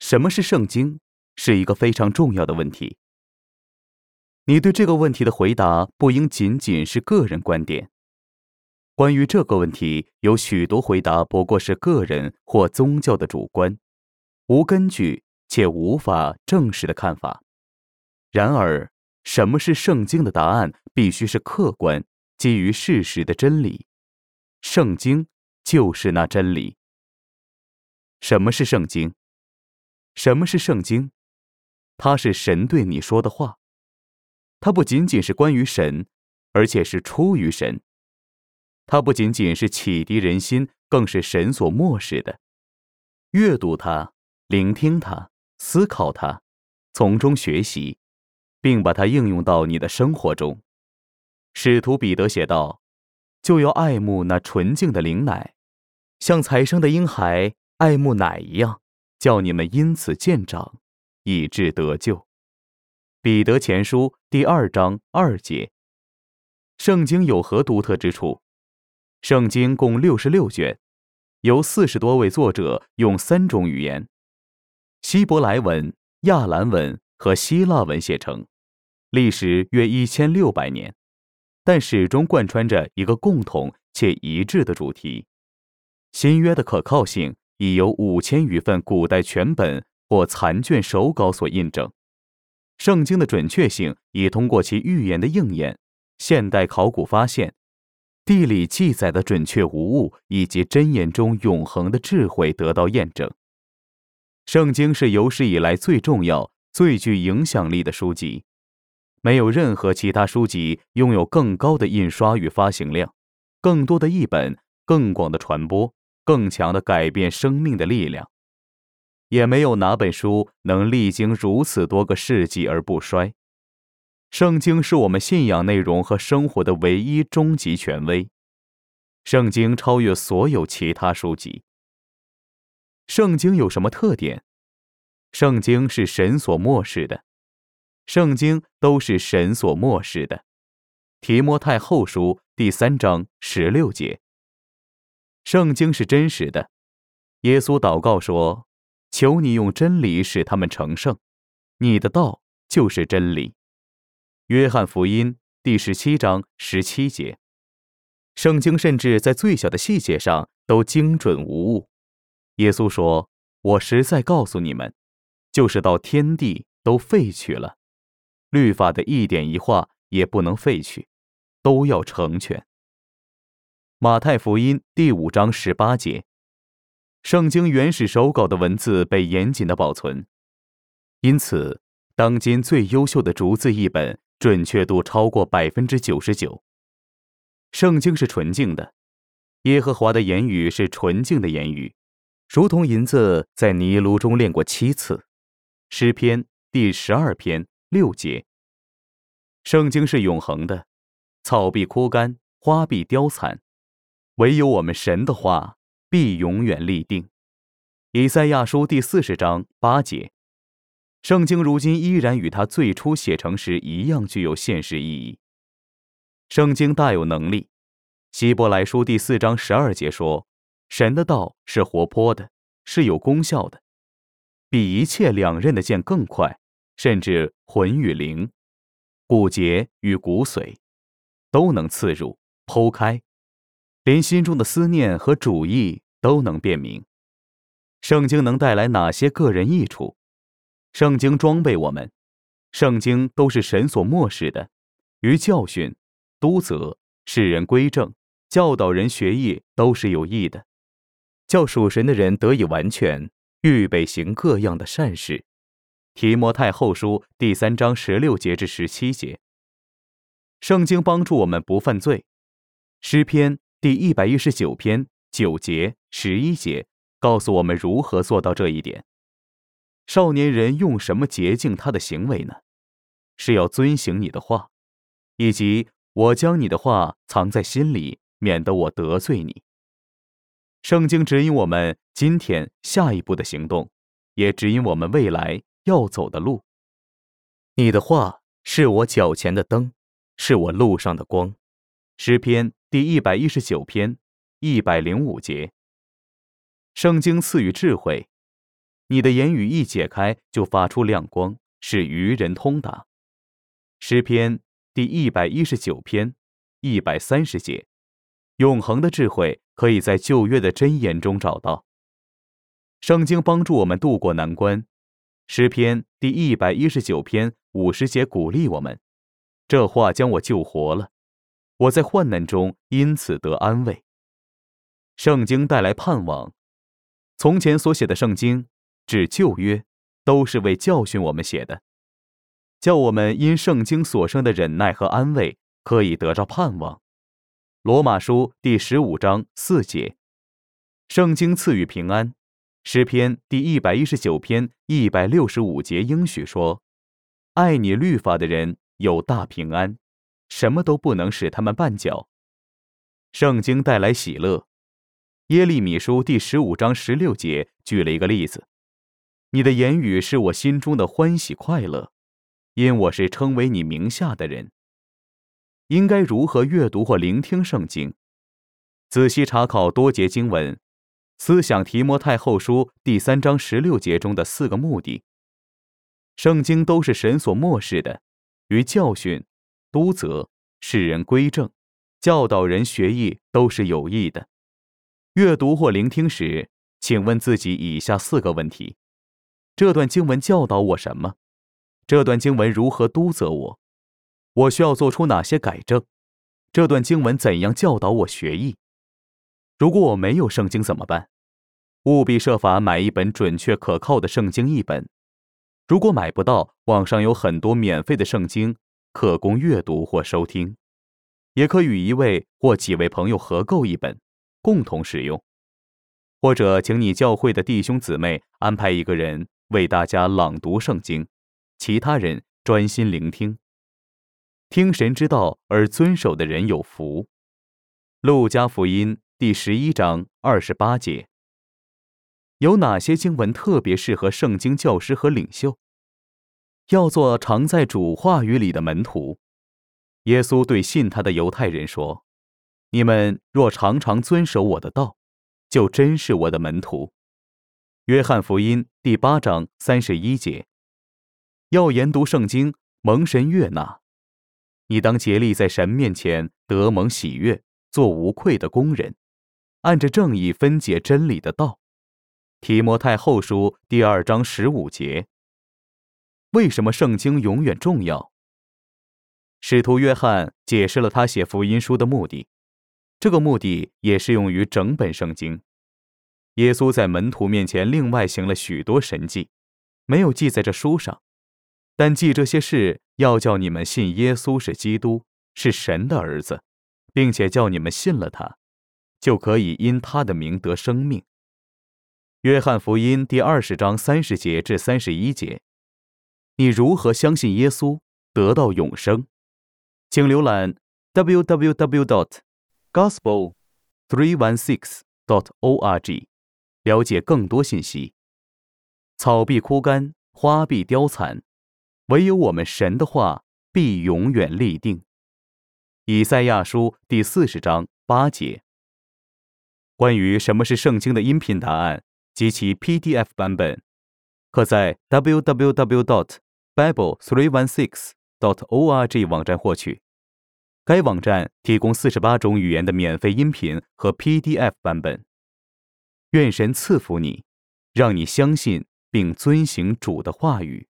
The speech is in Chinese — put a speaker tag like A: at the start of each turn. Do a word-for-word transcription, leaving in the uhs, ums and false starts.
A: 什么是圣经，是一个非常重要的问题。你对这个问题的回答不应仅仅是个人观点。关于这个问题，有许多回答不过是个人或宗教的主观，无根据且无法证实的看法。然而，什么是圣经的答案必须是客观、基于事实的真理。圣经就是那真理。什么是圣经？什么是圣经？它是神对你说的话。它不仅仅是关于神，而且是出于神。它不仅仅是启迪人心，更是神所默示的。阅读它，聆听它，思考它，从中学习，并把它应用到你的生活中。使徒彼得写道：就要爱慕那纯净的灵奶，像才生的婴孩爱慕奶一样，叫你们因此渐长，以致得救。彼得前书第二章二节。圣经有何独特之处？圣经共六十六卷，由四十多位作者用三种语言——希伯来文、亚兰文和希腊文写成，历时约一千六百年，但始终贯穿着一个共同且一致的主题。新约的可靠性已由五千余份古代全本或残卷手稿所印证。圣经的准确性已通过其预言的应验、现代考古发现、地理记载的准确无误以及箴言中永恒的智慧得到验证。圣经是有史以来最重要、最具影响力的书籍，没有任何其他书籍拥有更高的印刷与发行量、更多的译本、更广的传播、更强的改变生命的力量。也没有哪本书能历经如此多个世纪而不衰。圣经是我们信仰内容和生活的唯一终极权威。圣经超越所有其他书籍。圣经有什么特点？圣经是神所默示的。圣经都是神所默示的。提摩太后书第三章十六节。圣经是真实的。耶稣祷告说：求你用真理使他们成圣，你的道就是真理。约翰福音第十七章十七节。圣经甚至在最小的细节上都精准无误。耶稣说：我实在告诉你们，就是到天地都废去了，律法的一点一画也不能废去，都要成全。马太福音第五章十八节。圣经原始手稿的文字被严谨地保存，因此当今最优秀的逐字译本准确度超过百分之九十九。圣经是纯净的，耶和华的言语是纯净的言语，如同银子在泥炉中炼过七次。诗篇第十二篇六节。圣经是永恒的，草必枯干，花必凋残，唯有我们神的话必永远立定。以赛亚书第四十章八节。圣经如今依然与它最初写成时一样具有现实意义。圣经大有能力。希伯来书第四章十二节说：神的道是活泼的，是有功效的，比一切两刃的剑更快，甚至魂与灵、骨节与骨髓都能刺入、剖开，连心中的思念和主意都能辨明。圣经能带来哪些个人益处？圣经装备我们，圣经都是神所默示的，于教训、督责、使人归正、教导人学艺都是有益的，叫属神的人得以完全，预备行各样的善事。提摩太后书第三章十六节至十七节。圣经帮助我们不犯罪。诗篇第一百一十九篇九节、十一节告诉我们如何做到这一点。少年人用什么洁净他的行为呢？是要遵行你的话，以及我将你的话藏在心里，免得我得罪你。圣经指引我们今天下一步的行动，也指引我们未来要走的路。你的话是我脚前的灯，是我路上的光。诗篇第一百一十九篇一百零五节。圣经赐予智慧。 你的言语一解开就发出亮光，是愚人通达。诗篇第一百一十九篇一百三十节，永恒的智慧可以在旧约的箴言中找到。圣经帮助我们渡过难关。诗篇第一百一十九篇五十节鼓励我们，这话将我救活了，我在患难中因此得安慰。圣经带来盼望。从前所写的圣经，指旧约，都是为教训我们写的，叫我们因圣经所生的忍耐和安慰，可以得着盼望。罗马书第十五章四节，圣经赐予平安。诗篇第一百一十九篇一百六十五节应许说，爱你律法的人有大平安，什么都不能使他们绊脚。圣经带来喜乐。耶利米书第十五章十六节举了一个例子，你的言语是我心中的欢喜快乐，因我是称为你名下的人。应该如何阅读或聆听圣经？仔细查考多节经文，思想提摩太后书第三章十六节中的四个目的。圣经都是神所默示的，于教训、督责、使人归正、教导人学艺都是有益的。阅读或聆听时，请问自己以下四个问题：这段经文教导我什么？这段经文如何督责我？我需要做出哪些改正？这段经文怎样教导我学艺？如果我没有圣经怎么办？务必设法买一本准确可靠的圣经译本。如果买不到，网上有很多免费的圣经，可供阅读或收听。也可与一位或几位朋友合购一本，共同使用。或者请你教会的弟兄姊妹安排一个人为大家朗读圣经，其他人专心聆听。听神之道而遵守的人有福。路加福音第十一章二十八节。有哪些经文特别适合圣经教师和领袖？要做常在主话语里的门徒。耶稣对信他的犹太人说，你们若常常遵守我的道，就真是我的门徒。约翰福音第八章三十一节。要研读圣经，蒙神悦纳。你当竭力在神面前得蒙喜悦，做无愧的工人，按着正义分解真理的道。提摩太后书第二章十五节。为什么圣经永远重要？使徒约翰解释了他写福音书的目的，这个目的也适用于整本圣经。耶稣在门徒面前另外行了许多神迹，没有记在这书上，但记这些事，要叫你们信耶稣是基督，是神的儿子，并且叫你们信了他，就可以因他的名得生命。约翰福音第二十章三十节至三十一节。你如何相信耶稣，得到永生？请浏览 double-u double-u double-u dot gospel three one six dot org， 了解更多信息。草必枯干，花必凋残，唯有我们神的话必永远立定。以赛亚书第四十章八节。关于什么是圣经的音频答案及其 P D F 版本，可在 double-u double-u double-u dot bible three one six dot org 网站获取。该网站提供四十八种语言的免费音频和 P D F 版本。愿神赐福你，让你相信并遵行主的话语。